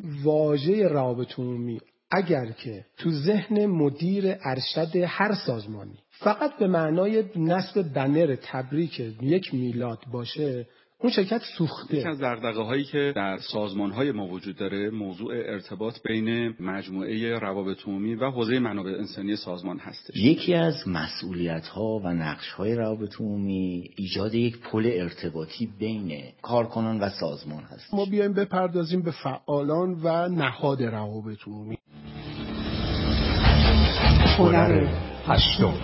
واژه روابط عمومی اگر که تو ذهن مدیر ارشد هر سازمانی فقط به معنای نصب بنر تبریک یک میلاد باشه، اون شرکت سوخته. یکی از دغدغه‌هایی که در سازمان‌های ما وجود داره موضوع ارتباط بین مجموعه روابط عمومی و حوزه منابع انسانی سازمان هستش. یکی از مسئولیت‌ها و نقش‌های روابط عمومی ایجاد یک پل ارتباطی بین کارکنان و سازمان هست. ما بیایم بپردازیم به فعالان و نهاد روابط عمومی. هنر هشتم.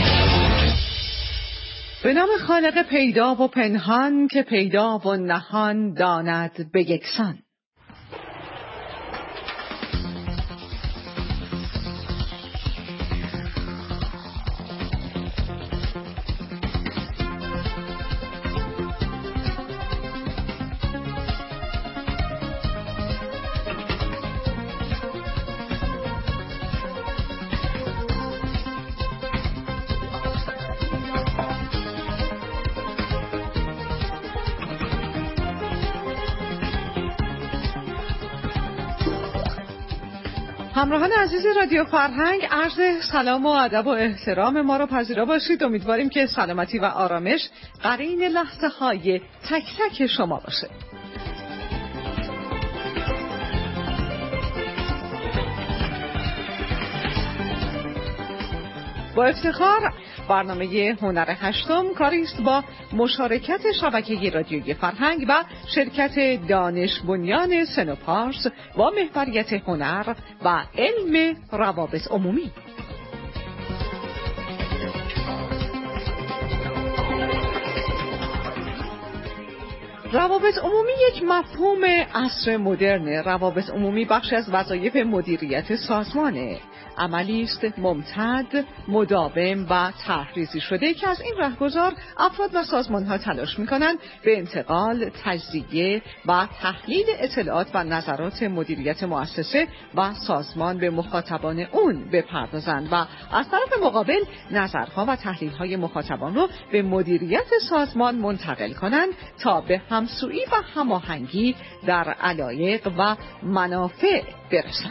به نام خالق پیدا و پنهان که پیدا و نهان داند به یکسان. همراهان عزیز رادیو فرهنگ، عرض سلام و ادب و احترام ما رو پذیرا باشید. امیدواریم که سلامتی و آرامش قرین لحظه های تک تک شما باشه. با افتخار برنامه هنر هشتم کاری است با مشارکت شبکه رادیویی فرهنگ و شرکت دانش بنیان سن و پارس با محوریت هنر و علم روابط عمومی. روابط عمومی یک مفهوم عصر مدرن. روابط عمومی بخشی از وظایف مدیریت سازمانه. عملی است ممتد، مداوم و طرح‌ریزی شده که از این رهگذار افراد و سازمان‌ها تلاش می‌کنند به انتقال، تجزیه و تحلیل اطلاعات و نظرات مدیریت مؤسسه و سازمان به مخاطبان اون بپردازند و از طرف مقابل نظرها و تحلیل‌های مخاطبان رو به مدیریت سازمان منتقل کنند تا به همسویی و هماهنگی در علایق و منافع برسند.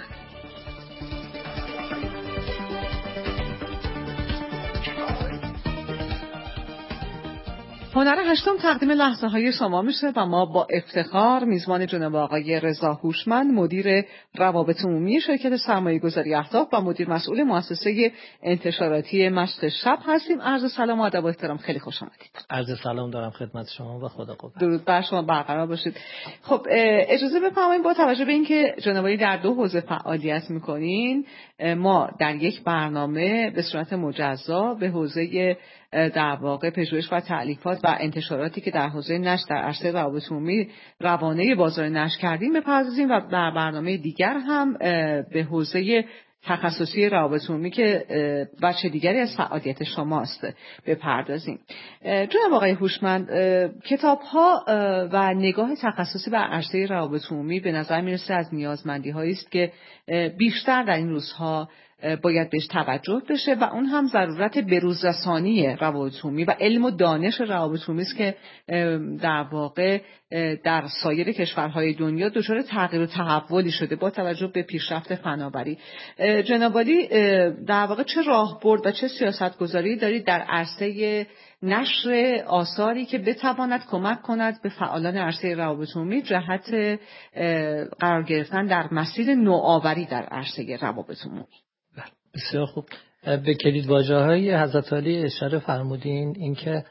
هنر هشتم تقدیم لحظه های شما میشه و ما با افتخار میزبان جناب آقای رضا هوشمند، مدیر روابط عمومی شرکت سرمایه گذاری اهداف و مدیر مسئول مؤسسه انتشاراتی مشت شب هستیم. عرض سلام و ادب و احترام، خیلی خوش آمدید. عرض سلام دارم خدمت شما و خدا قوت. درود بر شما برقرار باشید. خب اجازه بفرمایید با توجه به اینکه جناب آقای در دو حوزه فعالیت میکنین، ما در یک برنامه به صورت مجزا به حوزه در واقع پژوهش و تألیفات و انتشاراتی که در حوزه نشر در عرصه روابط عمومی روانه بازار نشر کردیم بپردازیم و در برنامه دیگر هم به حوزه تخصصی روابط عمومی که بخش دیگری از فعالیت شماست بپردازیم. جناب آقای هوشمند، کتاب‌ها و نگاه تخصصی بر عرصه روابط عمومی به نظر میرسه از نیازمندی‌هایی است که بیشتر در این روزها باید بهش توجه بشه و اون هم ضرورت بروزرسانی روابط عمومی و علم و دانش روابط عمومی است که در واقع در سایر کشورهای دنیا دچار تغییر و تحولی شده با توجه به پیشرفت فناوری. جناب عالی در واقع چه راهبرد و چه سیاستگذاری دارید در عرصه نشر آثاری که بتواند کمک کند به فعالان عرصه روابط عمومی جهت قرار گرفتن در مسیر نوآوری در عرصه روابط عمومی؟ بسیار خوب. به کلیدواژه‌های حضرت علی اشاره فرمودین، اینکه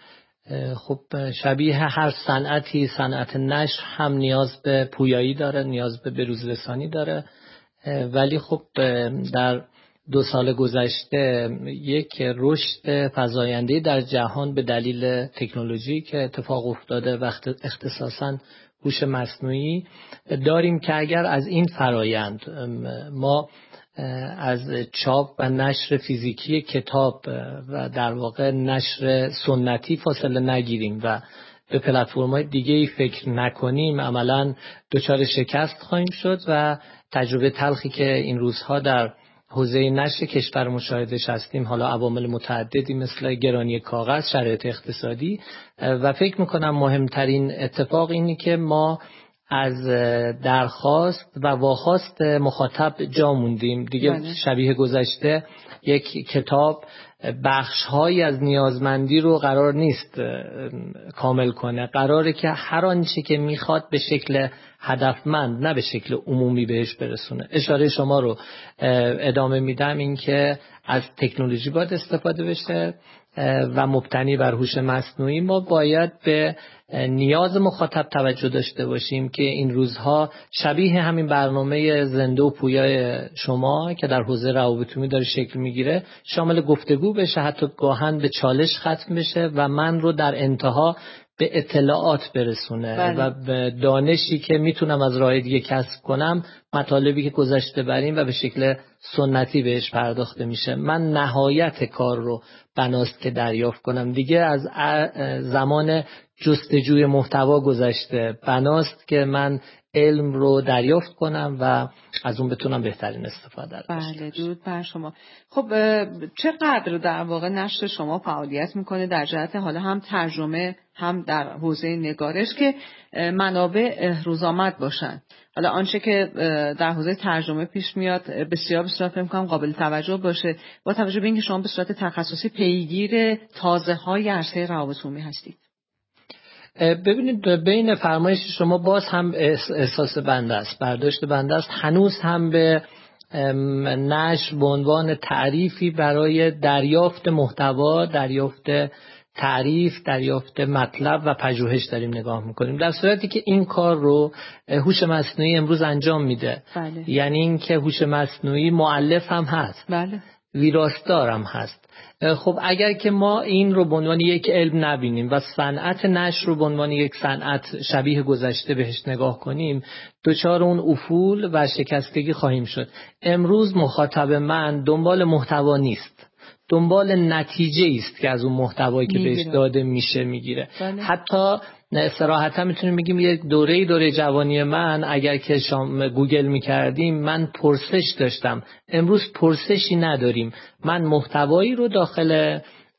خب شبیه هر صنعتی صنعت نشر هم نیاز به پویایی داره، نیاز به بروزرسانی داره، ولی خب در 2 سال گذشته یک رشد فزاینده در جهان به دلیل تکنولوژی که اتفاق افتاده و اختصاصاً هوش مصنوعی داریم که اگر از این فرایند ما از چاپ و نشر فیزیکی کتاب و در واقع نشر سنتی فاصله نگیریم و به پلتفرم‌های دیگه‌ای فکر نکنیم، عملاً دچار شکست خواهیم شد و تجربه تلخی که این روزها در حوزه نشر کشور مشاهده‌اش هستیم، حالا عوامل متعددی مثل گرانی کاغذ، شرایط اقتصادی و فکر می‌کنم مهمترین اتفاق اینی که ما از درخواست و واخواست مخاطب جا موندیم دیگه. بله. شبیه گذشته یک کتاب بخش‌هایی از نیازمندی رو قرار نیست کامل کنه، قراره که هر آنچه که میخواد به شکل هدفمند نه به شکل عمومی بهش برسونه. اشاره شما رو ادامه میدم، این که از تکنولوژی باید استفاده بشه و مبتنی بر هوش مصنوعی. ما باید به نیاز مخاطب توجه داشته باشیم که این روزها شبیه همین برنامه زنده و پویای شما که در حوزه روابط عمومی داره شکل میگیره شامل گفتگو بشه، حتی گاهن به چالش ختم بشه و من رو در انتها به اطلاعات برسونه. بله. و به دانشی که میتونم از راه دیگه کسب کنم، مطالبی که گذشته بریم و به شکل سنتی بهش پرداخته میشه. من نهایت کار رو بناست که دریافت کنم، دیگه از زمان جستجوی محتوا گذشته، بناست که من علم رو دریافت کنم و از اون بتونم بهترین استفاده رو داشته بله، باشم. درود بر شما. خب چقدر در واقع نشر شما فعالیت میکنه در جهت حالا هم ترجمه هم در حوزه نگارش که منابع روزآمد باشن؟ حالا آنچه که در حوزه ترجمه پیش میاد بسیار بسیار فکر می‌کنم قابل توجه باشه، با توجه به اینکه شما به صورت تخصصی پیگیر تازه‌های عرصه روابط عمومی هستید. ببینید بین فرمایش شما باز هم احساس بنده است، برداشت بنده است، هنوز هم به نشر به عنوان تعریفی برای دریافت محتوا، دریافت تعریف، دریافت مطلب و پژوهش داریم نگاه میکنیم، در صورتی که این کار رو هوش مصنوعی امروز انجام میده. بله. یعنی این که هوش مصنوعی مؤلف هم هست، بله. ویراستار هم هست. خب اگر که ما این رو به عنوان یک علم نبینیم و صنعت نشر رو به عنوان یک صنعت شبیه گذشته بهش نگاه کنیم، دچار اون افول و شکستگی خواهیم شد. امروز مخاطب من دنبال محتوا نیست، دنبال نتیجه است که از اون محتوایی که بهش داده میشه میگیره. بله. حتی صراحتا میتونیم بگیم یک دوره جوانی من اگر که گوگل میکردیم من پرسش داشتم، امروز پرسشی نداریم. من محتوایی رو داخل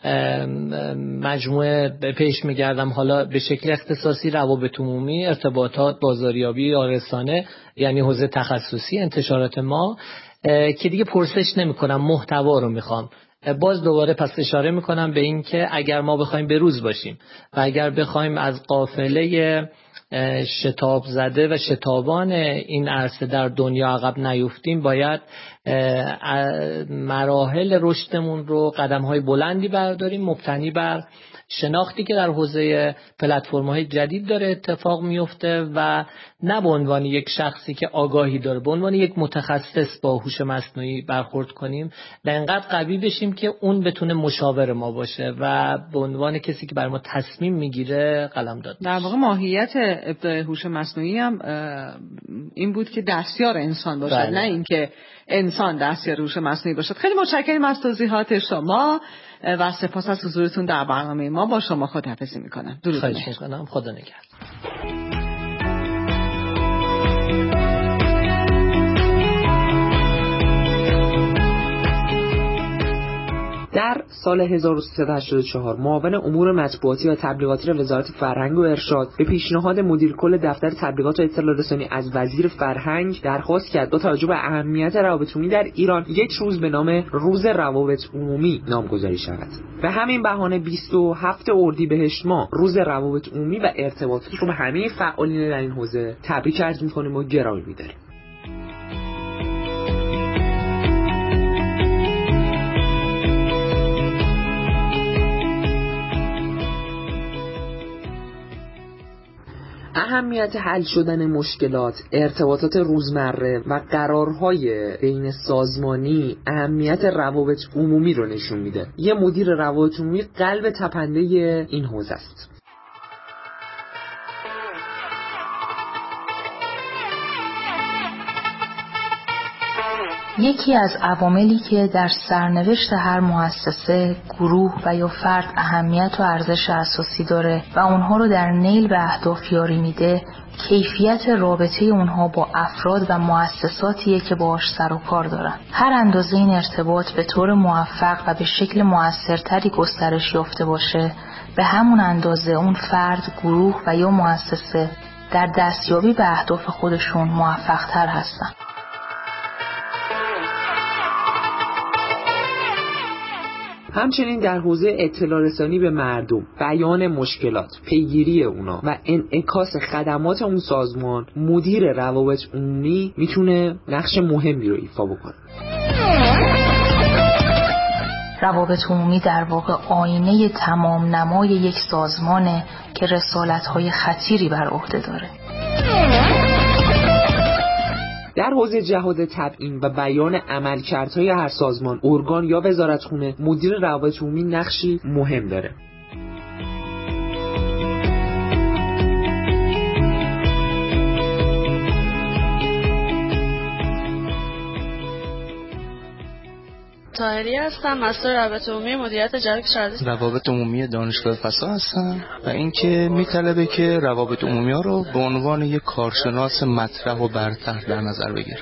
مجموعه پیش میگردم، حالا به شکل اختصاصی روابط عمومی، ارتباطات، بازاریابی، رسانه، یعنی حوزه تخصصی انتشارات ما، که دیگه پرسش نمیکنم، محتوا رو میخوام. باز دوباره پس اشاره میکنم به این که اگر ما بخوایم به روز باشیم و اگر بخوایم از قافله شتاب زده و شتابان این عرصه در دنیا عقب نیفتیم، باید مراحل رشدمون رو قدم‌های بلندی برداریم، مبتنی بر شناختی که در حوزه پلتفرم‌های جدید داره اتفاق میفته و نه به عنوان یک شخصی که آگاهی داره، به عنوان یک متخصص با هوش مصنوعی برخورد کنیم و انقدر قوی بشیم که اون بتونه مشاور ما باشه و به عنوان کسی که بر ما تصمیم میگیره قلمداد. در واقع ماهیت ابداع هوش مصنوعی هم این بود که دستیار انسان باشد. بله. نه اینکه انسان دستیار هوش مصنوعی باشد. خیلی متشکرم از توضیحات شما و سپاس از حضورتون در برنامه ما. با شما خداحافظی میکنم. درود. خواهش میکنم. خدا نگهدار. در سال 1384 معاون امور مطبوعاتی و تبلیغاتی وزارت فرهنگ و ارشاد به پیشنهاد مدیر کل دفتر تبلیغات و اطلاع رسانی از وزیر فرهنگ درخواست کرد با توجه به اهمیت روابط عمومی در ایران یک روز به نام روز روابط عمومی نامگذاری شود. به همین بهانه 27 اردیبهشت ماه روز روابط عمومی و ارتباطات رو به همه فعالین در این حوزه تبریک عرض می‌کنیم و گرامی می‌داریم. اهمیت حل شدن مشکلات، ارتباطات روزمره و قرارهای بین سازمانی اهمیت روابط عمومی رو نشون میده. یه مدیر روابط عمومی قلب تپنده این حوزه است. یکی از عواملی که در سرنوشت هر مؤسسه، گروه و یا فرد اهمیت و ارزش اساسی داره و اونها رو در نیل به اهداف یاری میده، کیفیت رابطه اونها با افراد و مؤسساتیه که باهاش سر و کار دارن. هر اندازه این ارتباط به طور موفق و به شکل مؤثرتری گسترش یافته باشه، به همون اندازه اون فرد، گروه و یا مؤسسه در دستیابی به اهداف خودشون موفق‌تر هستن. همچنین در حوزه اطلاع رسانی به مردم، بیان مشکلات، پیگیری اونا و انعکاس خدمات اون سازمان، مدیر روابط عمومی میتونه نقش مهمی رو ایفا بکنه. روابط عمومی در واقع آینه تمام نمای یک سازمانه که رسالت‌های خطیری بر عهده داره. در حوزه جهاد تبیین و بیان عملکردهای هر سازمان، ارگان یا وزارتخونه، مدیر روابط عمومی نقشی مهم داره. طاهری هستم، مستر روابط عمومی مدیریت جهاد کشاورزی. روابط عمومی دانشگاه فسا هستم و اینکه میطلبه که روابط عمومی ها رو به عنوان یک کارشناس مطرح و برتر در نظر بگیرم.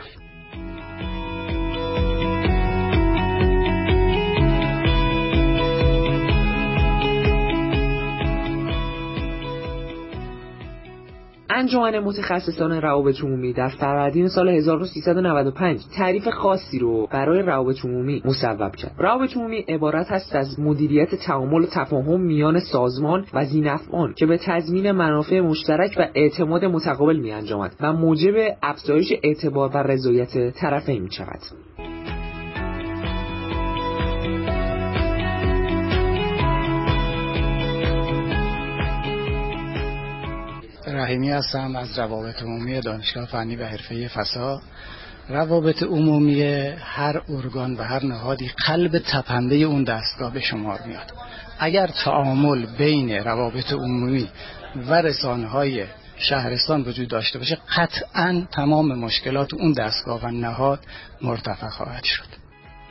انجمن متخصصان روابط عمومی در فروردین سال 1395 تعریف خاصی رو برای روابط عمومی مصوب کرد. روابط عمومی عبارت است از مدیریت تعامل و تفاهم میان سازمان و ذی‌نفعان که به تضمین منافع مشترک و اعتماد متقابل می‌انجامد و موجب افزایش اعتبار و رضایت طرفین می‌شود. رحیمی هستم از روابط عمومی دانشگاه فنی و حرفه‌ای فسا. روابط عمومی هر ارگان و هر نهادی قلب تپنده اون دستگاه به شمار میاد. اگر تعامل بین روابط عمومی و رسانه‌های شهرستان وجود داشته باشه، قطعاً تمام مشکلات اون دستگاه و نهاد مرتفع خواهد شد.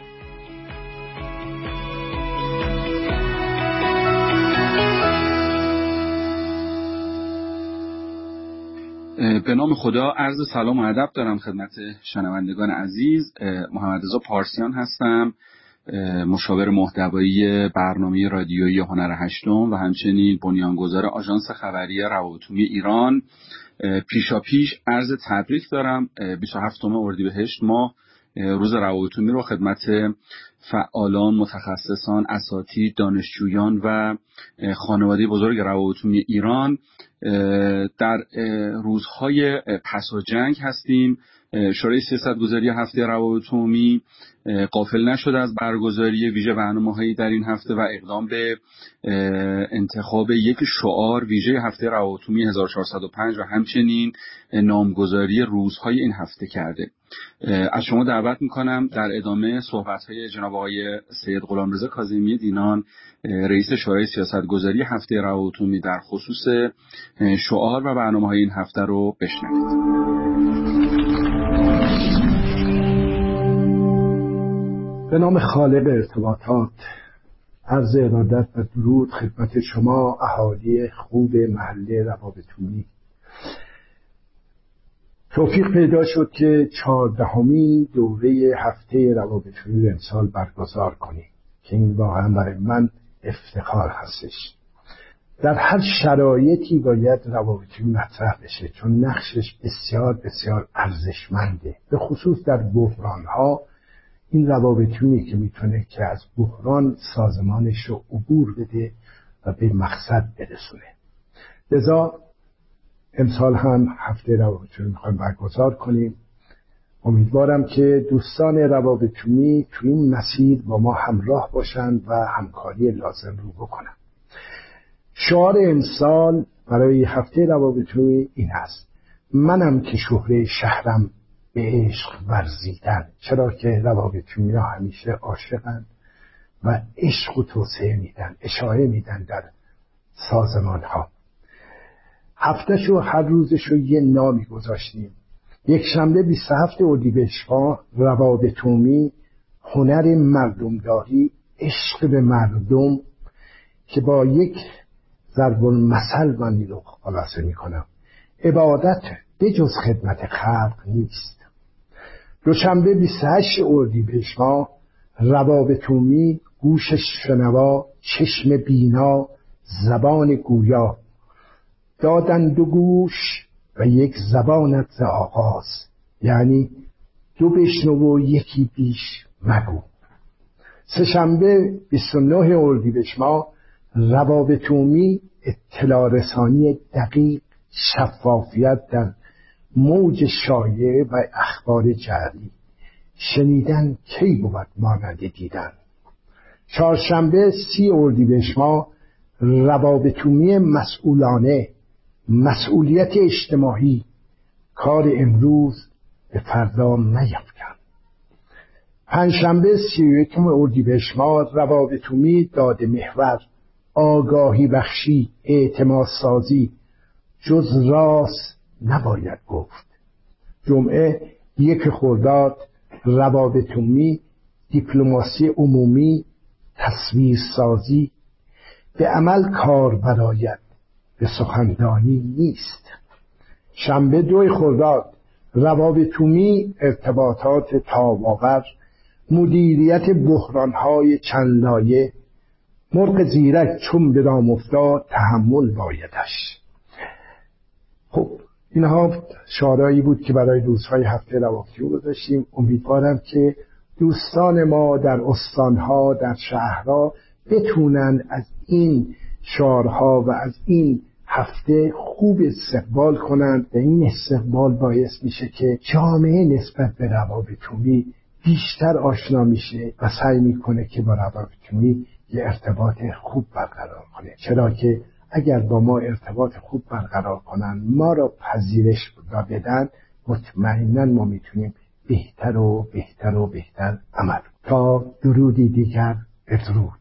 به نام خدا عرض سلام و ادب دارم خدمت شنوندگان عزیز. محمد رضا پارسیان هستم، مشاور محتوایی برنامه رادیویی هنر هشتم و همچنین بنیانگذار آژانس خبری روابط عمومی ایران. پیشاپیش عرض تبریک دارم. 27 اردیبهشت ماه روز روابط عمومی رو خدمت فعالان، متخصصان، اساتید، دانشجویان و خانواده بزرگ روابط عمومی ایران در روزهای پس از جنگ هستیم. شورای سیاستگذاری هفته روابط عمومی غافل نشد از برگزاری ویژه برنامه‌هایی در این هفته و اقدام به انتخاب یک شعار ویژه هفته روابط عمومی 1405 و همچنین نامگذاری روزهای این هفته کرده. از شما دعوت میکنم در ادامه صحبت‌های جناب آقای سید غلامرضا کاظمی دینان، رئیس شورای سیاستگذاری هفته روابط عمومی، در خصوص شعار و برنامه‌های این هفته رو بشنوید. به نام خالق ارتباطات، عرض ارادت و درود خدمت شما اهالی خوب محله روابط عمومی. توفیق پیدا شد که 14مین دوره هفته روابط عمومی امسال برگزار کنیم که این واقعا برای من افتخار هستش. در هر شرایطی باید روابط عمومی مطرح بشه چون نقشش بسیار بسیار ارزشمنده، به خصوص در بحران‌ها. این روابط عمومی که میتونه که از بحران سازمانش رو عبور بده و به مقصد برسونه. لذا امسال هم هفته روابط عمومی میخوایم برگزار کنیم. امیدوارم که دوستان روابط عمومی تو این مسیر با ما همراه باشند و همکاری لازم رو بکنن. شعار امسال برای هفته روابط عمومی این هست: منم که شهره شهرم به عشق ورزیدن. چرا که روابط عمومی ها همیشه عاشقن و عشق و توسعه میدن، اشاعه میدن در سازمان ها. هفتهشو هر روزشو یه نامی گذاشتیم. یک شنبه 27 اردیبهشت روابط عمومی، هنر مردمداری، عشق به مردم، که با یک ضرب المثل من این رو خلاصه میکنم: عبادت به جز خدمت خلق نیست. دوشنبه 28 اردیبهشت روابط عمومی، گوش شنوا، چشم بینا، زبان گویا، دادند و گوش و یک زبانت ز آغاز، یعنی دو بشنو و یکی بیش مگو. سه‌شنبه 29 اردیبهشت ماه روابط عمومی اطلاع رسانی دقیق، شفافیت در موج شایعه و اخبار جعلی. شنیدن کی بود مانند دیدن. چهارشنبه 30 اردیبهشت ماه روابط عمومی مسئولانه، مسئولیت اجتماعی، کار امروز به فردا نیفکن. پنجشنبه 31 اردیبهشت ماه روابط عمومی داده محور، آگاهی بخشی، اعتماد سازی، جز راست نباید گفت. جمعه 1 خرداد روابط عمومی، دیپلماسی عمومی، تصویر سازی، به عمل کار براید، به سخندانی نیست. شنبه 2 خرداد روابط عمومی، ارتباطات تاب‌آور، مدیریت بحران‌های چند لایه، مرغ زیرک چون به دام افتاد تحمل بایدش. خب اینها شعارهایی بود که برای روزهای هفته روابط عمومی گذاشتیم. امیدوارم که دوستان ما در استانها، در شهرها بتونن از این شعارها و از این هفته خوب استقبال کنند و این استقبال باعث میشه که جامعه نسبت به روابط عمومی بیشتر آشنا میشه و سعی میکنه که با روابط عمومی یه ارتباط خوب برقرار کنه، چرا که اگر با ما ارتباط خوب برقرار کنن، ما را پذیرش بدن، مطمئنا ما میتونیم بهتر و بهتر و بهتر عمل. تا درودی دیگر، بدرود.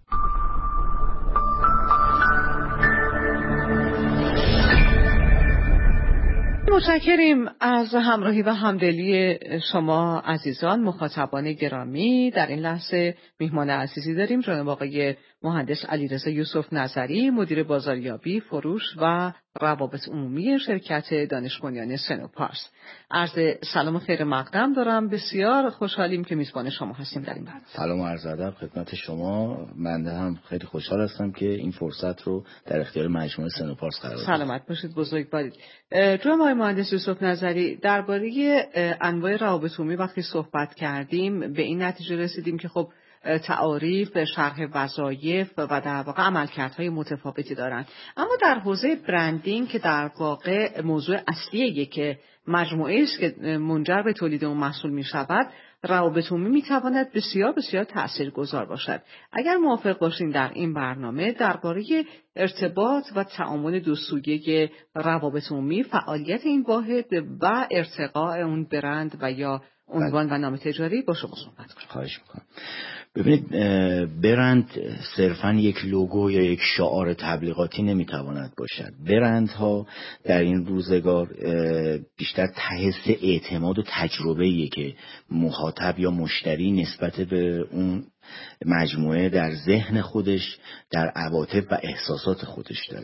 متشکریم از همراهی و همدلی شما عزیزان مخاطبان گرامی. در این لحظه میهمان عزیزی داریم، جناب آقای مهندس علیرضا یوسف نظری، مدیر بازاریابی، فروش و روابط عمومی شرکت دانش بنیان سنوپارس. عرض سلام و خیر مقدم دارم. بسیار خوشحالیم که میزبان شما هستیم در این برنامه. سلام و عرض ادب خدمت شما. من هم خیلی خوشحال هستم که این فرصت رو در اختیار مجموعه سنوپارس قرار دادم. سلامت باشید، بزرگوارید. جناب آقای مهندس یوسف نظری، درباره انواع روابط عمومی وقتی صحبت کردیم به این نتیجه رسیدیم که خب تعاریف، شرح وظایف و در واقع عملکردهای متفاوتی دارند. اما در حوزه برندینگ که در واقع موضوع اصلیه که مجموعه است که منجر به تولید اون محصول می شود، روابط عمومی می تواند بسیار بسیار تاثیرگذار باشد. اگر موافق باشین در این برنامه درباره ارتباط و تعامل دوسویه روابط عمومی، فعالیت این واحد و ارتقاء اون برند و یا عنوان و نام تجاری با شما صحبت کنم. خواهش میکنم. ببینید، برند صرفاً یک لوگو یا یک شعار تبلیغاتی نمیتواند باشد. برندها در این روزگار بیشتر تحس اعتماد و تجربه‌ایه که مخاطب یا مشتری نسبت به اون مجموعه در ذهن خودش، در عواطف و احساسات خودش داره.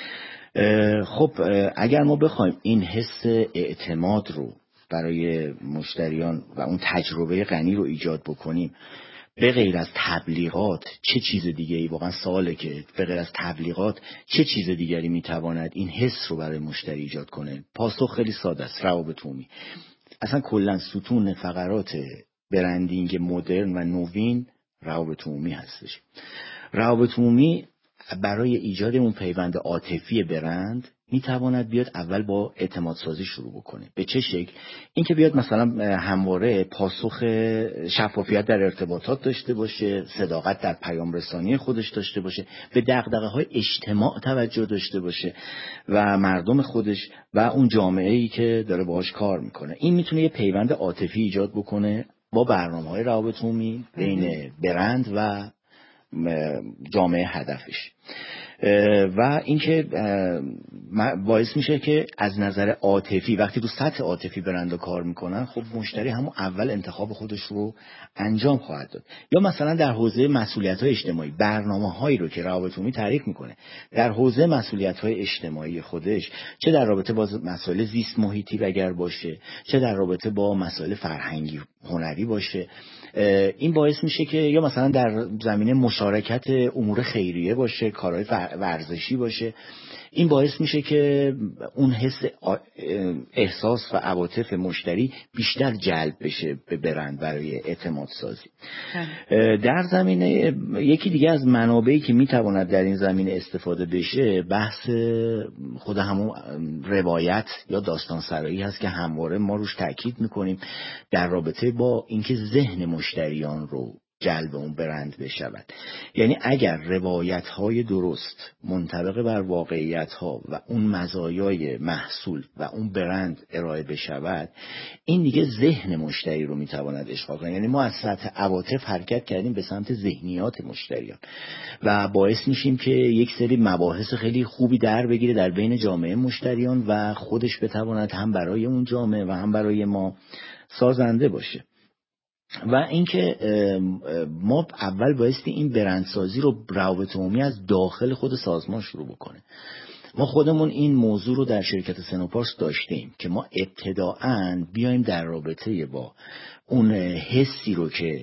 خب اگر ما بخوایم این حس اعتماد رو برای مشتریان و اون تجربه غنی رو ایجاد بکنیم، به غیر از تبلیغات چه چیز دیگری، واقعا سواله که به غیر از تبلیغات چه چیز دیگری میتواند این حس رو برای مشتری ایجاد کنه؟ پاسخ خیلی ساده است، روابط عمومی. اصلا کلا ستون فقرات برندینگ مدرن و نوین روابط عمومی هستش. روابط عمومی برای ایجاد اون پیوند عاطفی برند میتواند بیاد اول با اعتماد سازی شروع بکنه. به چه شکل؟ این که بیاد مثلا همواره پاسخ شفافیت در ارتباطات داشته باشه، صداقت در پیام رسانی خودش داشته باشه، به دغدغه‌های اجتماع توجه داشته باشه و مردم خودش و اون جامعه‌ای که داره باهاش کار میکنه. این میتونه یه پیوند عاطفی ایجاد بکنه با برنامه‌های روابط عمومی بین برند و جامعه هدفش. و اینکه باعث میشه که از نظر عاطفی وقتی رو سطح عاطفی برند کار میکنن، خب مشتری همون اول انتخاب خودش رو انجام خواهد داد. یا مثلا در حوزه مسئولیت‌های اجتماعی، برنامه‌هایی رو که روابط عمومی تعریف میکنه در حوزه مسئولیت‌های اجتماعی خودش، چه در رابطه با مسائل زیست محیطی اگر باشه، چه در رابطه با مسائل فرهنگی هنری باشه، این باعث میشه که یا مثلا در زمینه مشارکت امور خیریه باشه، کارهای ورزشی باشه، این باعث میشه که اون حس احساس و عواطف مشتری بیشتر جلب بشه به برند برای اعتماد سازی. در زمینه یکی دیگه از منابعی که میتواند در این زمینه استفاده بشه بحث خود همون روایت یا داستان سرایی هست که همواره ما روش تاکید میکنیم در رابطه با اینکه ذهن مشتریان رو جلب اون برند بشود. یعنی اگر روایت‌های درست منطبق بر واقعیت‌ها و اون مزایای محصول و اون برند ارائه بشود، این دیگه ذهن مشتری رو میتواند اشغال کنه. یعنی ما از سطح عواطف حرکت کردیم به سمت ذهنیات مشتریان و باعث میشیم که یک سری مباحث خیلی خوبی در بگیره در بین جامعه مشتریان و خودش بتواند هم برای اون جامعه و هم برای ما سازنده باشه. و اینکه ما اول بایستی این برندسازی رو روابط عمومی از داخل خود سازمان شروع بکنه. ما خودمون این موضوع رو در شرکت سنوپارس داشتیم که ما ابتداعاً بیایم در رابطه با اون حسی رو که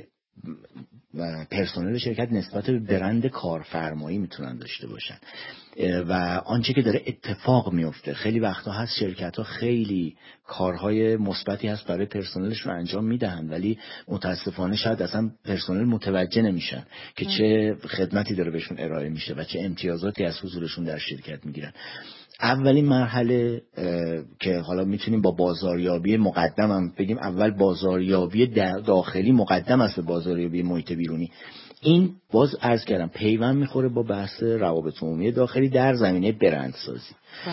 پرسنل شرکت نسبت به برند کارفرمایی میتونن داشته باشن و آنچه که داره اتفاق میفته. خیلی وقتا هست شرکت ها خیلی کارهای مثبتی هست برای پرسنلش رو انجام میدهن ولی متاسفانه شاید اصلا پرسنل متوجه نمیشن که چه خدمتی داره بهشون ارائه میشه و چه امتیازاتی از حضورشون در شرکت میگیرن. اولین مرحله که حالا میتونیم با بازاریابی مقدم هم بگیم، اول بازاریابی داخلی مقدم است به بازاریابی محیط بیرونی. این باز عرض کردم پیوند میخوره با بحث روابط عمومی داخلی در زمینه برندسازی.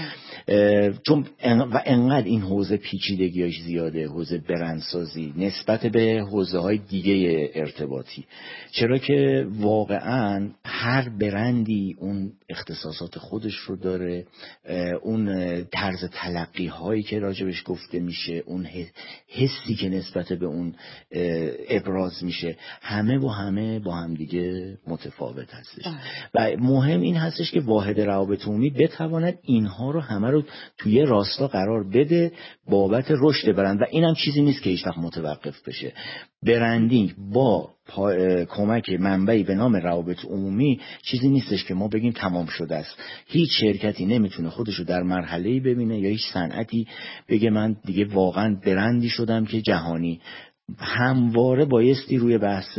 چون انقدر این حوزه پیچیدگیاش زیاده، حوزه برندسازی نسبت به حوزه های دیگه ارتباطی، چرا که واقعا هر برندی اون اختصاصات خودش رو داره، اون طرز تلقی هایی که راجبش گفته میشه، اون حسی که نسبت به اون ابراز میشه، همه با هم دیگه متفاوت هستش. و مهم این هستش که واحد روابط عمومی بتواند اینها رو همه رو توی راستا قرار بده بابت رشد برند و اینم چیزی نیست که هیچ وقت متوقف بشه. برندینگ با کمک منبعی به نام روابط عمومی چیزی نیستش که ما بگیم تمام شده است. هیچ شرکتی نمیتونه خودش رو در مرحله‌ای ببینه یا هیچ صنعتی بگه من دیگه واقعا برندی شدم که جهانی. همواره بایستی روی بحث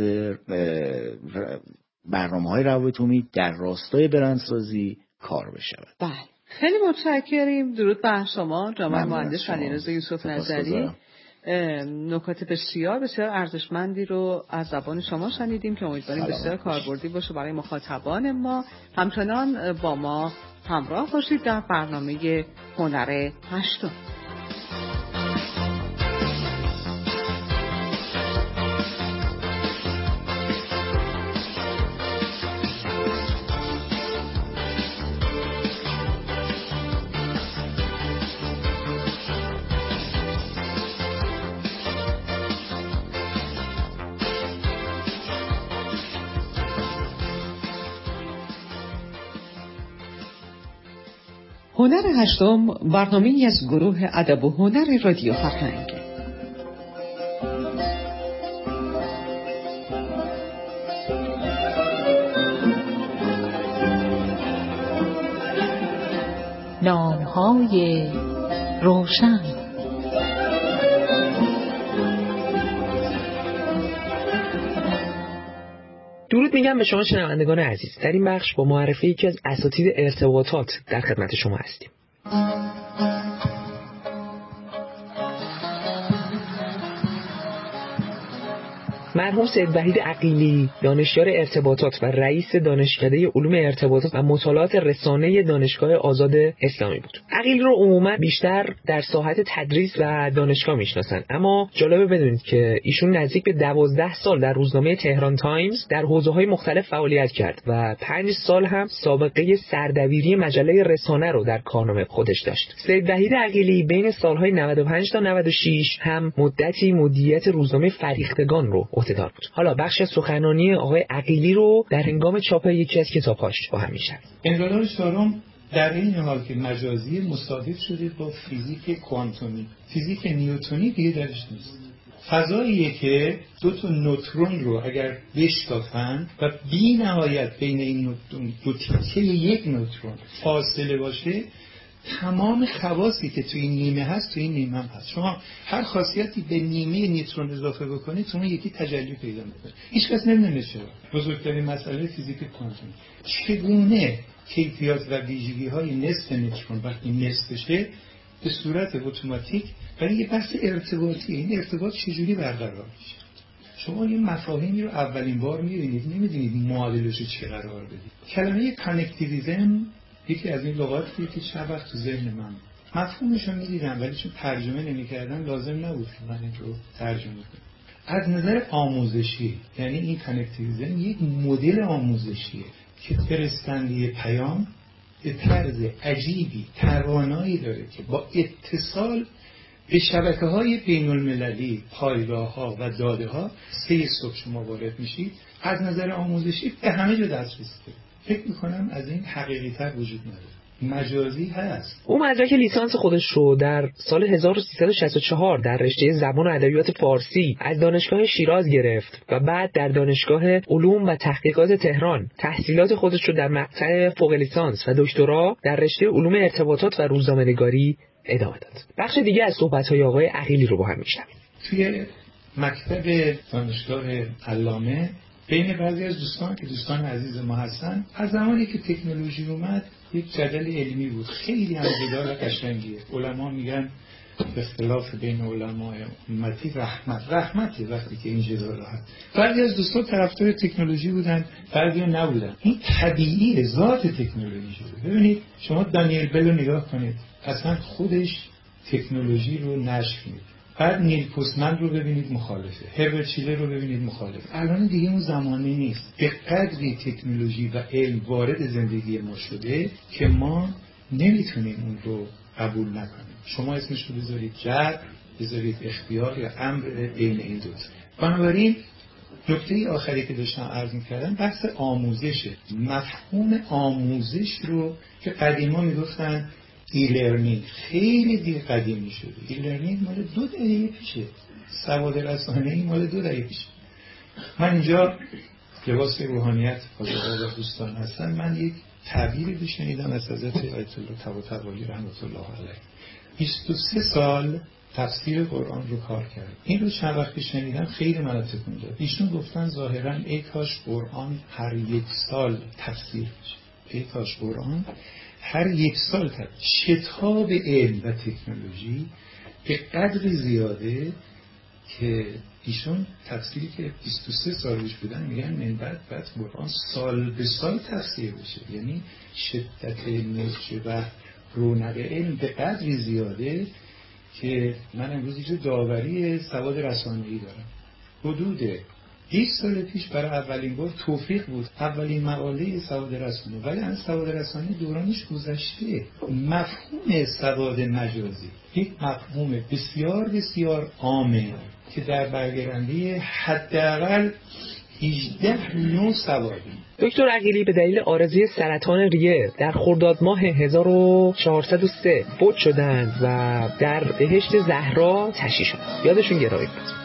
برنامه‌های روابط عمومی در راستای برندسازی کار بشود. بله، خیلی متشکریم. درود بر شما جناب مهندس علیرضا یوسف نظری. نکات بسیار بسیار ارزشمندی رو از زبان شما شنیدیم که امیدواریم بسیار کاربردی باشه برای مخاطبان ما. همچنان با ما همراه باشید در برنامه هنر هشتم. هنر هشتم برنامه‌ای از گروه ادب و هنر رادیو فرهنگ. نام‌های روشن. درود میگم به شما شنوندگان عزیز. در این بخش با معرفی یکی از اساتید ارتباطات در خدمت شما هستیم. مرحوم سید وحید عقیلی، دانشیار ارتباطات و رئیس دانشکده علوم ارتباطات و مطالعات رسانه دانشگاه آزاد اسلامی بود. عقیلی رو عموما بیشتر در ساحت تدریس و دانشگاه میشناسن، اما جالبه بدونید که ایشون نزدیک به 12 سال در روزنامه تهران تایمز در حوزه‌های مختلف فعالیت کرد و 5 سال هم سابقه سردبیری مجله رسانه رو در کارنامه خودش داشت. سید وحید عقیلی بین سالهای 95 تا 96 هم مدتی مدیریت روزنامه فریختگان رو دار بود. حالا بخش سخنرانی آقای عقیلی رو در هنگام چاپ یکی از کتاب‌هاش با هم میشن. انقلاب چهارم در این حال که مجازی مصادف شده با فیزیک کوانتومی، فیزیک نیوتنی دیگه درش نیست. فضاییه که دو تا نوترون رو اگر بشکافن و بی نهایت بین این دو تیکه یک نوترون فاصله باشه، تمام خواصی که تو این نیمه هست تو این نیمه هم هست. شما هر خاصیتی به نیمه نیوترون اضافه بکنید تو اون یکی تجلی پیدا میکنه. هیچ کس نمیدونه چرا. بزرگترین مسئله فیزیک کوانتوم چگونه کیفیات و ویژگی های نصف نیوترون وقتی نصف بشه به صورت اتوماتیک، برای یه بحث ارتباطی، این ارتباط چجوری برقرار میشه. شما یه مفاهیمی رو اولین بار میبینید، نمیدونید معادلش رو چه قرار بدید. کلمه کانکتیویسم یکی از این لغاتیه که چند وقت تو ذهن من مفهومش رو میدیدم، ولی چون ترجمه نمیکردم لازم نبود که من این رو ترجمه کنم. از نظر آموزشی، یعنی این کانکتیویسم یک مدل آموزشیه که فرستنده پیام به طرز عجیبی توانایی داره که با اتصال به شبکه‌های بین‌المللی، پایگاه‌ها و داده‌ها 3 صبح شما وارد میشید، از نظر آموزشی به همه جا دسترسی داره. فکر میکنم از این حقیقی‌تر وجود نداره. مجازی هست. او مدرک لیسانس خودش رو در سال 1364 در رشته زبان و ادبیات فارسی از دانشگاه شیراز گرفت و بعد در دانشگاه علوم و تحقیقات تهران تحصیلات خودش رو در مقطع فوق لیسانس و دکترا در رشته علوم ارتباطات و روزنامه‌نگاری ادامه داد. بخش دیگه از صحبت‌های آقای عقیلی رو با هم میشنویم. توی مکتب دانشگاه علامه بین بعضی از دوستان که دوستان عزیز ما هستن، از زمانی که تکنولوژی اومد یک جدل علمی بود خیلی هم جدال قشنگیه. علما میگن اختلاف بین علمای امتی رحمته وقتی که این جدال هست. بعضی از دوستان طرفدار تکنولوژی بودن، بعضی نبودن. این طبیعیه، ذات تکنولوژی رو. ببینید شما دانیل بل رو نگاه کنید، اصلا خودش تکنولوژی رو نشر میده. بعد نیل پوستمن رو ببینید مخالفه، هربرت شیلر رو ببینید مخالفه. الان دیگه اون زمانه نیست. به قدری تکنولوژی و علم وارد زندگی ما شده که ما نمیتونیم اون رو قبول نکنیم. شما اسمش رو بذارید جبر، بذارید اختیار یا امر بین این دو. بنابراین نکته آخری که داشتم عرض می‌کردم بحث آموزشه. مفهوم آموزش رو که قدیما میگفتن ای-لرنینگ خیلی دیر قدیمی شده. ای-لرنینگ مال 2 دهه پیشه. سواد رسانه‌ای مال 2 دهه پیشه. من اینجا لباس روحانیت حاضر دوستان هستن. من یک تعبیری رو شنیدم از حضرت آیت الله طباطبایی رحمت الله علیه. 23 سال تفسیر قرآن رو کار کرد. این رو چند وقتی شنیدم خیلی منو تکون داد. ایشون گفتن ظاهراً ای کاش قرآن هر 1 سال تفسیر بشه. ای کاش قرآن هر 1 سال شتاب علم و تکنولوژی به قدر زیاده که ایشون تفسیری که 23 سال روش بودن میگن من بعد قرآن سال به سال تفسیر بشه. یعنی شدت نشر و رونق علم به قدری زیاده که من امروز اینجا داوری سواد رسانه‌ای دارم. حدود 20 سال پیش برای اولین بار توفیق بود اولین مقاله سواد رسانه، ولی از سواد رسانه دورانش گذشته. مفهوم سواد مجازی یک مفهوم بسیار بسیار عامه که در برگیرنده حداقل 18 نوع سوادی. دکتر عقیلی به دلیل عارضه سرطان ریه در خرداد ماه 1403 فوت شدند و در بهشت زهرا تشییع شدند. یادشون گرامی باد.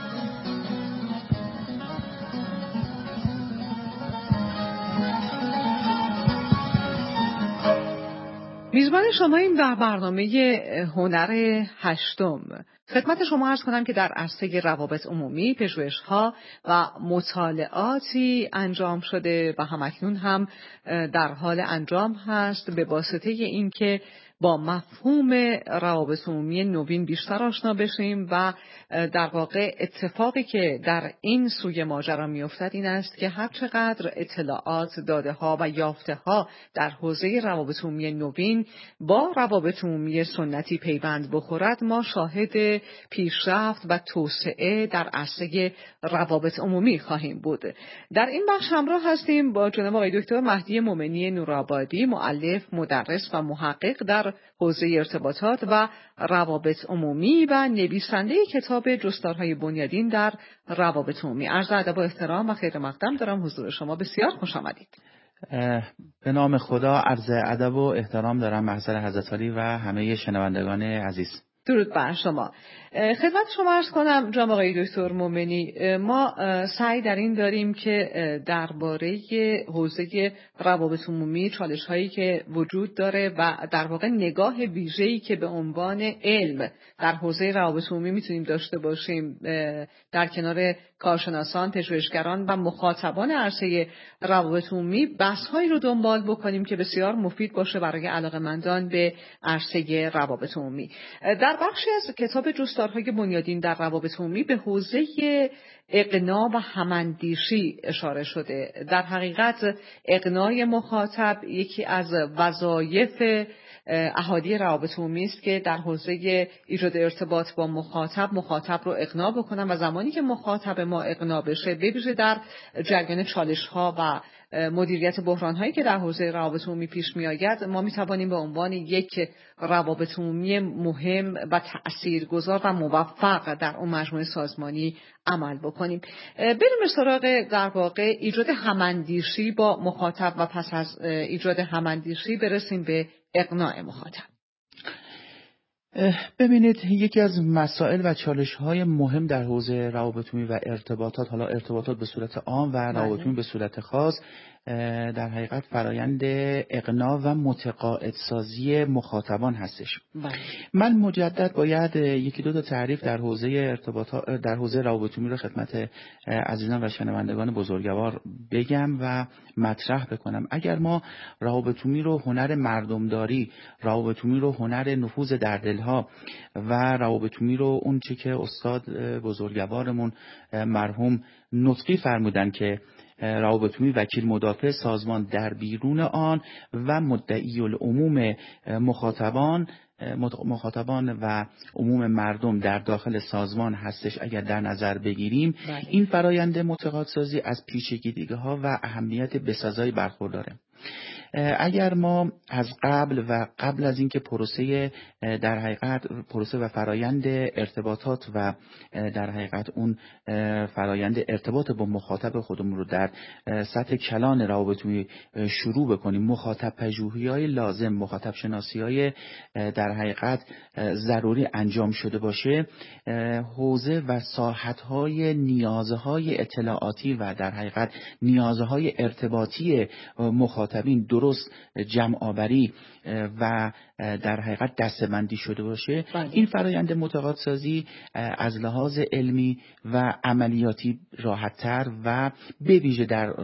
میزبان شما این در برنامه هنر هشتم. خدمت شما عرض کنم که در عرصه روابط عمومی پژوهش‌ها و مطالعاتی انجام شده و همکنون هم در حال انجام هست به واسطه اینکه با مفهوم روابط عمومی نوین بیشتر آشنا بشیم و در واقع اتفاقی که در این سوی ماجرا میافتد این است که هر چقدر اطلاعات، داده‌ها و یافته‌ها در حوزه روابط عمومی نوین با روابط عمومی سنتی پیوند بخورد، ما شاهد پیشرفت و توسعه در عرصه روابط عمومی خواهیم بود. در این بخش همراه هستیم با جناب آقای دکتر مهدی مومنی نورآبادی، مؤلف، مدرس و محقق در حوزه ارتباطات و روابط عمومی و نویسنده کتاب جستارهای بنیادین در روابط عمومی. عرض ادب و احترام و خیر مقدم دارم حضور شما. بسیار خوش آمدید. به نام خدا عرض ادب و احترام دارم محضر حضرت علی و همه شنوندگان عزیز. درود بر شما. خدمت شما عرض کنم جناب آقای دکتر مومنی، ما سعی در این داریم که درباره حوزه روابط عمومی چالش هایی که وجود داره و در واقع نگاه ویژه‌ای که به عنوان علم در حوزه روابط عمومی میتونیم داشته باشیم در کنار کارشناسان، پژوهشگران و مخاطبان عرصه روابط عمومی بحث‌هایی رو دنبال بکنیم که بسیار مفید باشه برای علاقه‌مندان به عرصه روابط عمومی. در بخشی از کتاب جستارهای بنیادین در روابط عمومی به حوزه اقناع و هماندیشی اشاره شده. در حقیقت اقناع مخاطب یکی از وظایف احادی روابط عمومی است که در حوزه ایجاد ارتباط با مخاطب رو اقناع بکنن و زمانی که مخاطب ما اقناع بشه، به ویژه در جریان چالش‌ها و مدیریت بحران‌هایی که در حوزه روابط عمومی پیش می‌آید، ما می‌توانیم به عنوان یک روابط عمومی مهم و تأثیرگذار و موفق در اون مجموعه سازمانی عمل بکنیم. بریم به سراغ در واقع ایجاد هماندیشی با مخاطب و پس از ایجاد هماندیشی برسیم به اقناع مخاطب. ببینید، یکی از مسائل و چالش‌های مهم در حوزه روابط عمومی و ارتباطات، حالا ارتباطات به صورت عام و روابط عمومی به صورت خاص، در حقیقت فرایند اقناع و متقاعدسازی مخاطبان هستش. من مجدد باید یکی دو تا تعریف در حوزه ارتباطات، در حوزه روابط عمومی رو خدمت عزیزان و شنوندگان بزرگوار بگم و مطرح بکنم. اگر ما روابط عمومی رو هنر مردمداری، روابط عمومی رو هنر نفوذ در دلها و روابط عمومی رو اون چه که استاد بزرگوارمون مرحوم نطقی فرمودن که روابط عمومی وکیل مدافع سازمان در بیرون آن و مدعی العموم مخاطبان و عموم مردم در داخل سازمان هستش. اگر در نظر بگیریم این فرایند متقاعدسازی از پیچیدگی‌ها و اهمیت بسزایی برخورداره. اگر ما از قبل از اینکه در حقیقت پروسه و فرایند ارتباطات و در حقیقت اون فرایند ارتباط با مخاطب خودمون رو در سطح کلان روابط عمومی شروع بکنیم، مخاطب پژوهی‌های لازم، مخاطب شناسی‌های در حقیقت ضروری انجام شده باشه، حوزه و ساحت‌های نیازهای اطلاعاتی و در حقیقت نیازهای ارتباطی مخاطبین درست جمع آوری و در حقیقت دسته‌بندی شده باشه، این فرایند متقاعدسازی از لحاظ علمی و عملیاتی راحت‌تر و به ویژه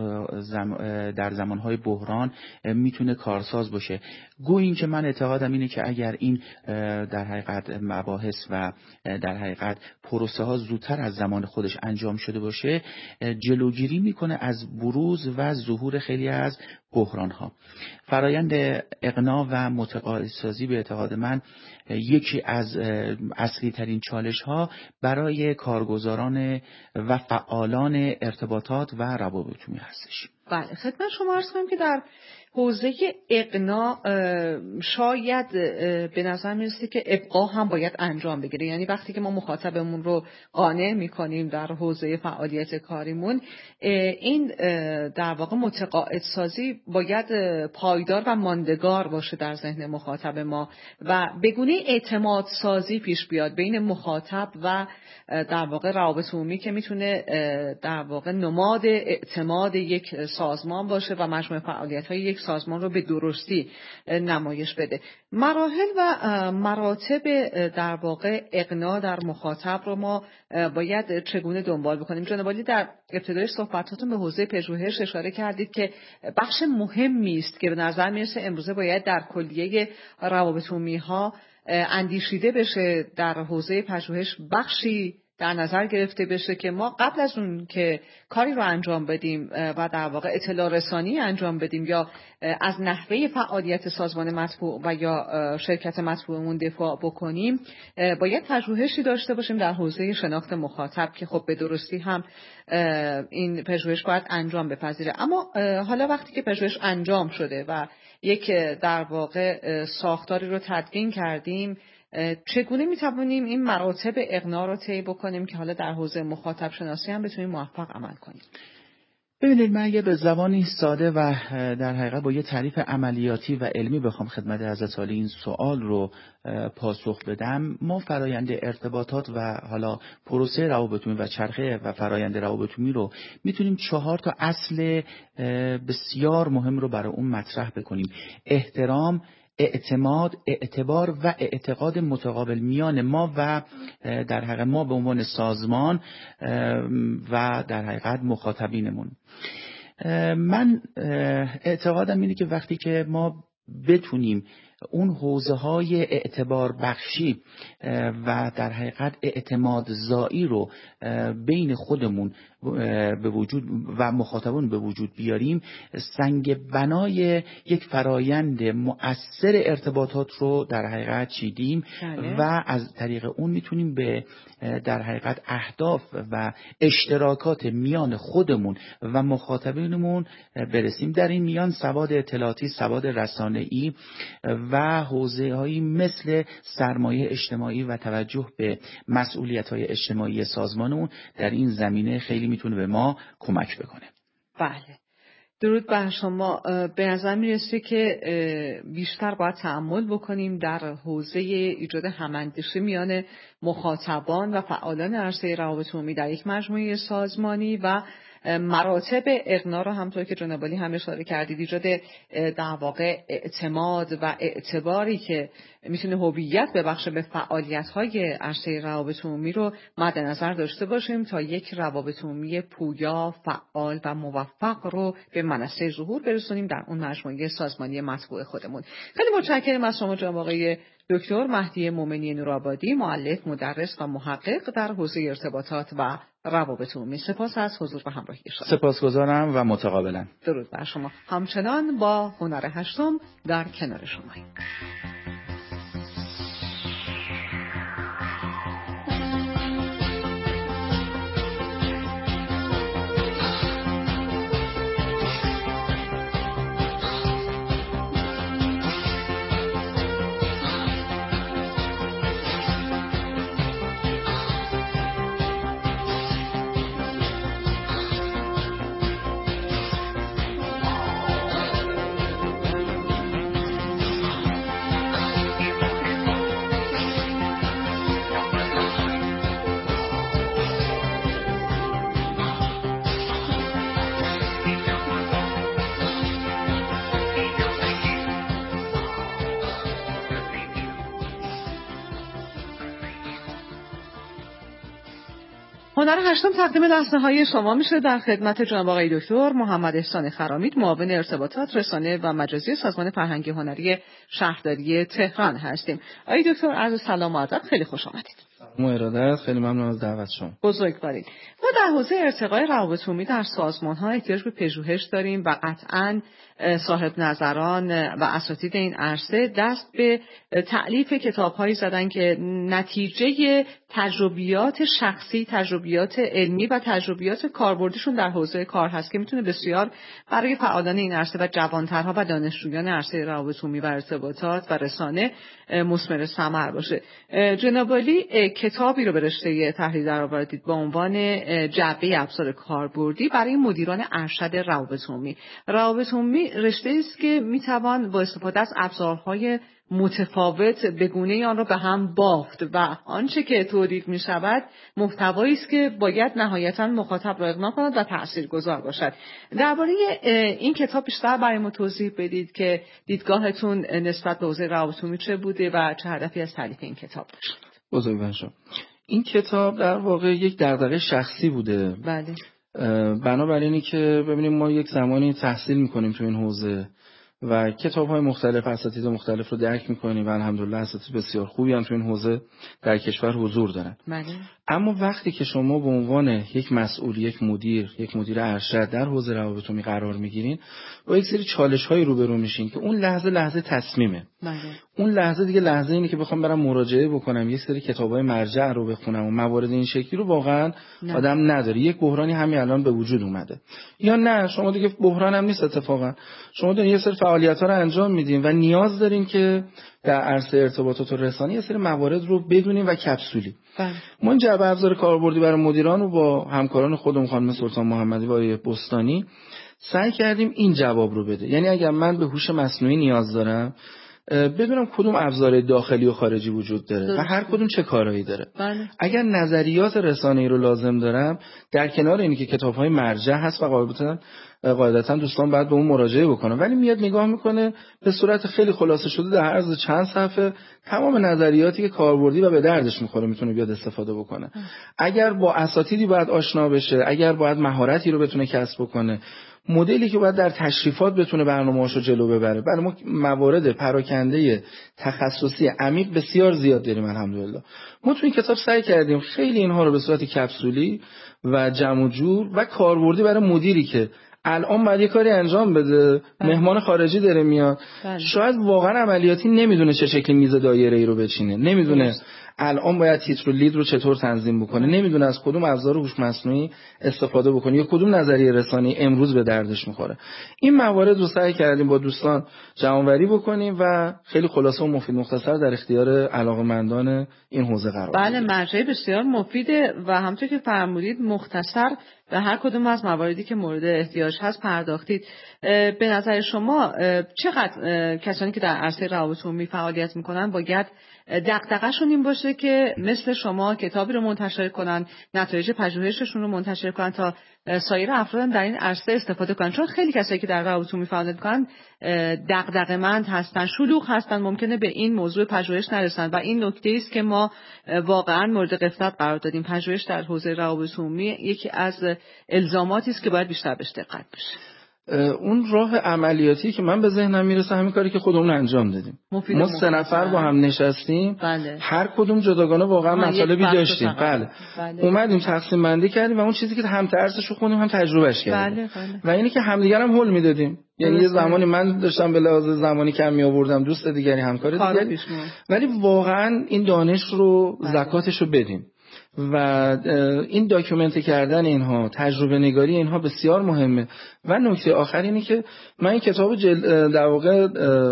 در زمانهای بحران میتونه کارساز باشه. گویا که من اعتقادم اینه که اگر این در حقیقت مباحث و در حقیقت پروسه ها زودتر از زمان خودش انجام شده باشه، جلوگیری میکنه از بروز و ظهور خیلی از بحران ها. فرایند اقناع و متقاعدسازی به اعتقاد من یکی از اصلی ترین چالش ها برای کارگزاران و فعالان ارتباطات و روابط عمومی هستش. بله، خدمت شما عرض کنم که در حوزه اقناع شاید به نظر میرسه که ابقا هم باید انجام بگیره. یعنی وقتی که ما مخاطبمون رو قانع میکنیم در حوزه فعالیت کاریمون، این در واقع متقاعدسازی باید پایدار و ماندگار باشه در ذهن مخاطب ما و به گونه اعتماد سازی پیش بیاد بین مخاطب و در واقع روابط عمومی که میتونه در واقع نماد اعتماد یک سازمان باشه و مجموعه فعالیت‌های یک سازمان رو به درستی نمایش بده. مراحل و مراتب در واقع اقناع در مخاطب رو ما باید چگونه دنبال بکنیم؟ جناب عالی در ابتدای صحبتاتون به حوزه پژوهش اشاره کردید که بخش مهمی است که به نظر میرسه امروزه باید در کلیه روابط عمومی ها اندیشیده بشه در حوزه پژوهش، بخشی در نظر گرفته بشه که ما قبل از اون که کاری رو انجام بدیم و در واقع اطلاع رسانی انجام بدیم یا از نحوه فعالیت سازمان مطبوع و یا شرکت مطبوعمون دفاع بکنیم، باید پژوهشی داشته باشیم در حوزه شناخت مخاطب که خب به درستی هم این پژوهش باید انجام بپذیره. اما حالا وقتی که پژوهش انجام شده و یک در واقع ساختاری رو تدوین کردیم، چگونه میتوانیم این مراتب اقناع رو طی بکنیم که حالا در حوزه مخاطب شناسی هم بتونیم موفق عمل کنیم؟ ببینید، من اگه به زبانی ساده و در حقیقت با یه تعریف عملیاتی و علمی بخوام خدمت حضرت عالی این سوال رو پاسخ بدم، ما فرایند ارتباطات و حالا پروسه روابط عمومی و چرخه و فرایند روابط عمومی رو میتونیم 4 تا اصل بسیار مهم رو برای اون مطرح بکنیم: احترام، اعتماد، اعتبار و اعتقاد متقابل میان ما و در حقیقت ما به عنوان سازمان و در حقیقت مخاطبینمون. من اعتقادم اینه که وقتی که ما بتونیم اون حوزه‌های اعتبار بخشی و در حقیقت اعتماد زایی رو بین خودمون به وجود و مخاطبون به وجود بیاریم، سنگ بنای یک فرایند مؤثر ارتباطات رو در حقیقت چیدیم و از طریق اون میتونیم به در حقیقت اهداف و اشتراکات میان خودمون و مخاطبینمون برسیم. در این میان سواد اطلاعاتی، سواد رسانه‌ای و حوزه‌هایی مثل سرمایه اجتماعی و توجه به مسئولیت‌های اجتماعی سازمانمون در این زمینه خیلی میتونه به ما کمک بکنه. بله، درود بر شما. به نظر میرسه که بیشتر باید تأمل بکنیم در حوزه ایجاد هماندیشی میان مخاطبان و فعالان عرصه روابط عمومی در یک مجموعه سازمانی و مراتب اقناع رو همونطور که جناب عالی هم اشاره کردید، ایجاد در واقع اعتماد و اعتباری که میتونه هویت ببخشه به فعالیت‌های عرصه روابط عمومی رو مد نظر داشته باشیم تا یک روابط عمومی پویا، فعال و موفق رو به منصه ظهور برسونیم در اون مجموعه سازمانی مطبوع خودمون. خیلی متشکرم از شما جناب آقای دکتر مهدی مومنی نورآبادی، مؤلف، مدرس و محقق در حوزه ارتباطات و روابط عمومی. سپاس از حضور و همراهی شما. سپاسگزارم و متقابلا. درود بر شما. همچنان با هنر هشتم در کنار شماییم. هنر هشتم تقدیم دسته‌های شما میشه. در خدمت جناب آقای دکتر محمد احسان خرامید، معاون ارتباطات، رسانه و مجازی سازمان فرهنگی هنری شهرداری تهران هستیم. آقای دکتر عرض سلام و ادب، خیلی خوش آمدید. ارادت، خیلی ممنون از دعوت شما. بزرگوارید. ما در حوزه ارتقای روابط عمومی در سازمان‌ها احتیاج به پژوهش داریم و قطعاً صاحب نظران و اساتید این عرصه دست به تألیف کتاب‌هایی زدن که نتیجه تجربیات شخصی، تجربیات علمی و تجربیات کاربردیشون در حوزه کار هست که میتونه بسیار برای فعالان این عرصه و جوانترها و دانشجویان عرصه روابط عمومی و ارتباطات و رسانه مثمر ثمر باشه. جناب عالی کتابی رو به رشته تحلیل درآوردید با عنوان جعبه ابزار کاربردی برای مدیران ارشد روابط عمومی. روابط عمومی رشته است که میتوان با استفاده از ابزارهای متفاوت به گونه آن را به هم بافت و آنچه که تولید می شود محتوایی است که باید نهایتا مخاطب را اقناع کند و تاثیرگذار باشد. درباره این کتاب بیشتر برای ما توضیح بدید که دیدگاهتون نسبت به حوزه روابط عمومی چه بوده و چه هدفی از تالیف این کتاب داشت. بزرگوار شما. این کتاب در واقع یک دغدغه شخصی بوده. بله. بنابراینی که ببینیم ما یک زمانی تحصیل میکنیم تو این حوزه و کتاب‌های مختلف، اساتید مختلف رو درک می‌کنیم و الحمدلله اساتید بسیار خوبی هم تو این حوزه در کشور حضور دارن. بله. اما وقتی که شما به عنوان یک مسئول، یک مدیر ارشد در حوزه روابط عمومی قرار می‌گیرین، با یک سری چالش‌های روبرو میشین که اون لحظه تصمیمه. بله. اون لحظه دیگه لحظه اینه که بخوام برم مراجعه بکنم، یک سری کتابای مرجع رو بخونم و موارد این شکلی رو واقعا آدم نداره. یک بحرانی همین الان به وجود اومده. یا نه شما دیگه بحران هم نیست، اتفاقا شما دارین یه سری فعالیت‌ها رو انجام میدین و نیاز دارین که در عرصه ارتباطات و رسانه یه سری موارد رو بدونیم و کپسولی. ما این جعبه ابزار کاربردی برای مدیران رو با همکاران خودمون خانم سلطان محمدی و آقای بستانی سعی کردیم این جواب رو بده. یعنی اگر من به هوش مصنوعی نیاز دارم، بدونم کدوم ابزار داخلی و خارجی وجود داره و هر کدوم چه کارایی داره. اگر نظریات رسانه‌ای رو لازم دارم، در کنار اینی که کتاب‌های مرجع هست و قاعدتاً دوستان باید به اون مراجعه بکنن، ولی میاد نگاه میکنه به صورت خیلی خلاصه شده در عرض چند صفحه تمام نظریاتی که کاربردی و به دردش میخوره میتونه بیاد استفاده بکنه. اگر با اساتیدی باید آشنا بشه، اگر باید مهارتی رو بتونه کسب بکنه، مدلی که باید در تشریفات بتونه برنامه‌اشو جلو ببره. برای ما موارد پراکنده تخصصی عمیق بسیار زیاد داریم الحمدلله. ما تو این کتاب سعی کردیم خیلی اینها رو به صورت کپسولی و جمع و جور و کاربردی برای مدیری که الان باید یه کاری انجام بده، مهمان خارجی داره میاد، شاید واقعا عملیاتی نمیدونه چه شکلی میز دایره‌ای رو بچینه، نمیدونه الان باید تیتر و لید رو چطور تنظیم بکنه، نمیدونه از کدوم ابزار هوش مصنوعی استفاده بکنه یا کدوم نظریه رسانه‌ای امروز به دردش میخوره. این موارد رو سعی کردیم با دوستان جمع‌آوری بکنیم و خیلی خلاصه و مفید مختصر در اختیار علاقه‌مندان این حوزه قرار بدیم. بله، مرجع بسیار مفیده و همونطور که فرمودید مختصر به هر کدوم از مواردی که مورد احتیاج هست پرداختید. به نظر شما چقدر کسانی که در عرصه روابط عمومی فعالیت میکنن باید دغدغه‌شون این باشه که مثل شما کتابی رو منتشر کنن، نتایج پژوهششون رو منتشر کنن تا سایر افراد در این عرصه استفاده کنن؟ چون خیلی کسایی که در روابط عمومی فعالیت میکنن دغدغه‌مند هستن، شلوغ هستن، ممکنه به این موضوع پژوهش نرسن و این نکته است که ما واقعا مورد غفلت قرار دادیم. پژوهش در حوزه روابط عمومی یکی از الزاماتی است که باید بیشتر بهش دقت بشه. اون راه عملیاتی که من به ذهنم میرسه همین کاری که خودمون انجام دادیم. ما 3 نفر با هم نشستیم، هر کدوم جداگانه واقعا مطالبی داشتیم. بله. اومدیم تقسیم بندی کردیم و اون چیزی که هم درسش رو خوندیم هم تجربهش کردیم. و اینی که همدیگر هم هول میدادیم. یعنی یه زمانی من داشتم به لحاظ زمانی کم می آوردم، دوست دیگری همکار دیگری، ولی واقعا این دانش رو زکاتش رو بدیم. و این داکیومنت کردن اینها، تجربه نگاری اینها بسیار مهمه. و نکته آخر اینه که من این کتاب در واقع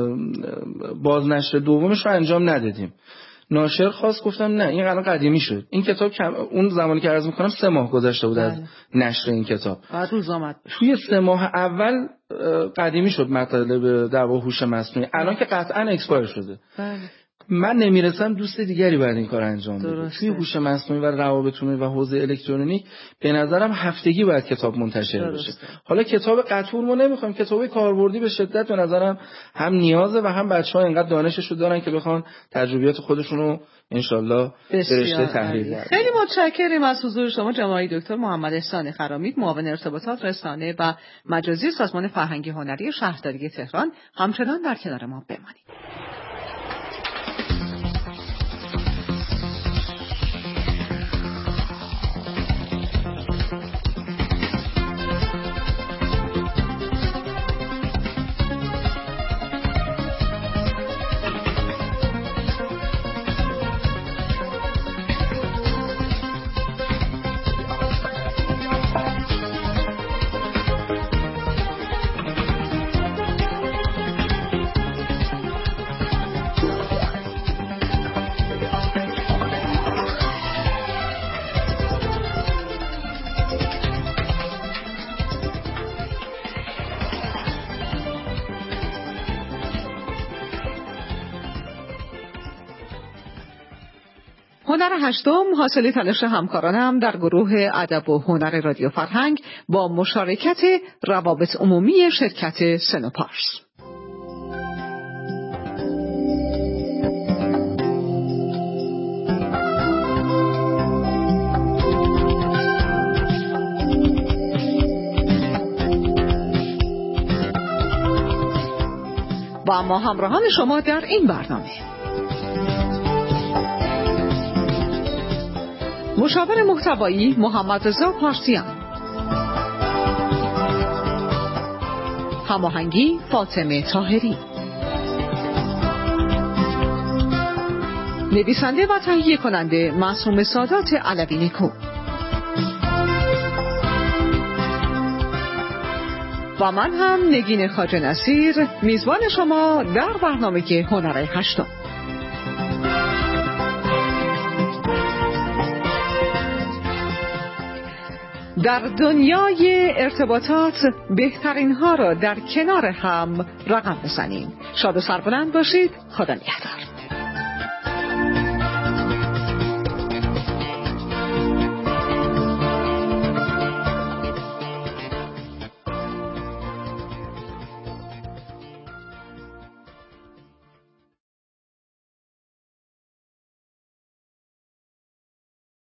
بازنشر دومش رو انجام ندادیم. ناشر خواست، گفتم نه این الان قدیمی شد. این کتاب اون زمانی که عرض میکنم 3 ماه گذشته بود از نشر این کتاب. روز آمد توی 3 ماه اول قدیمی شد مطالب در واقع هوش مصنوعی. الان که قطعا اکسپایر شده. من نمیرسم، دوست دیگری باید این کار انجام بده. توی هوش مصنوعی و روابط عمومی و حوزه الکترونیک به نظرم هفتگی باید کتاب منتشر بشه. حالا کتاب قطور ما نمیخوایم، کتاب کاربردی به شدت به نظرم هم نیازه و هم بچه‌ها اینقدر دانششو دارن که بخوان تجربیات خودشون رو انشالله به رشته تحریر بردارن. خیلی متشکریم از حضور شما جناب دکتر محمد احسان خرامید، معاون ارتباطات رسانه و مجازی سازمان فرهنگی هنری شهرداری تهران. همچنان در کنار ما بمانید. هنر هشتم حاصل تلاش همکارانم در گروه ادب و هنر رادیو فرهنگ با مشارکت روابط عمومی شرکت سنوپارس. با ما همراهان شما در این برنامه مشاور محتوایی محمد رضا پارسیان، هماهنگی فاطمه طاهری، نویسنده و تهیه کننده معصوم سادات علوی نکو و من هم نگین خواجه نصیر، میزبان شما در برنامه هنر هشتم. در دنیای ارتباطات بهترین ها را در کنار هم رقم بزنیم. شاد و سربلند باشید. خدا نگهدار.